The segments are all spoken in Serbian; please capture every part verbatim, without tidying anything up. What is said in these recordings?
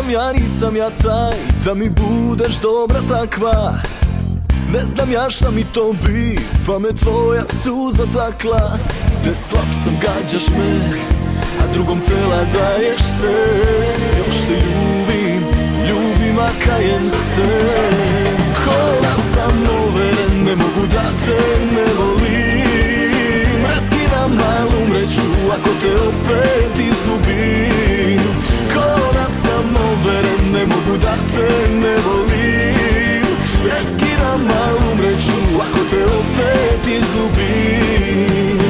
znam ja, nisam ja taj da mi budeš dobra takva. Ne znam ja šta mi to bi, pa me tvoja suza takla. Te slab sam, gađaš me, a drugom cela daješ se. Još te ljubim, ljubim, a kajem se. Ko da sam uveren, ne mogu da te ne volim. Raskidam, al umreću ako te opet izgubim. Ko da sam uveren, ne mogu da te ne volim. Raskidam, al umreću ako te opet izgubim.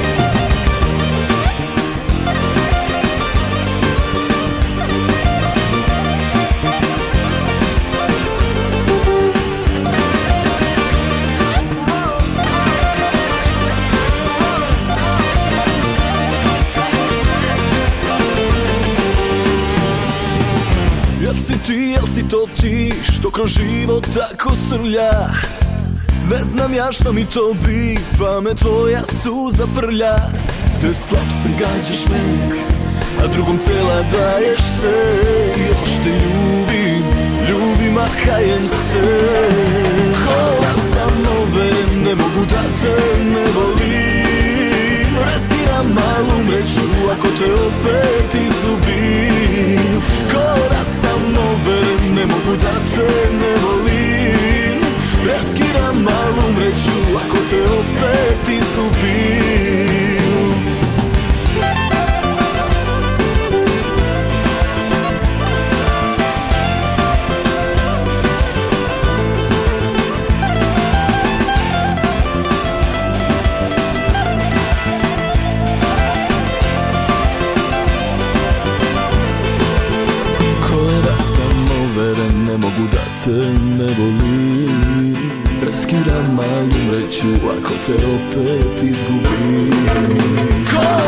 Jel si ti, jel si to ti, što kroz život tako srlja? Ne znam ja šta mi to bi, pa me tvoja suza prlja. Te slab sam, gađaš me, a drugom cela daješ se. Još te ljubim, ljubim, a kajem se. Ko da sam uveren, ne mogu da te ne volim. Raskidam, al umreću ako te opet izgubim. Ko da sam uveren, ne mogu da te ne volim. Raskidam, al umreću ako te opet izgubim. Ne mogu da te ne volim. Raskidam, al umreću ako te opet izgubim. Ko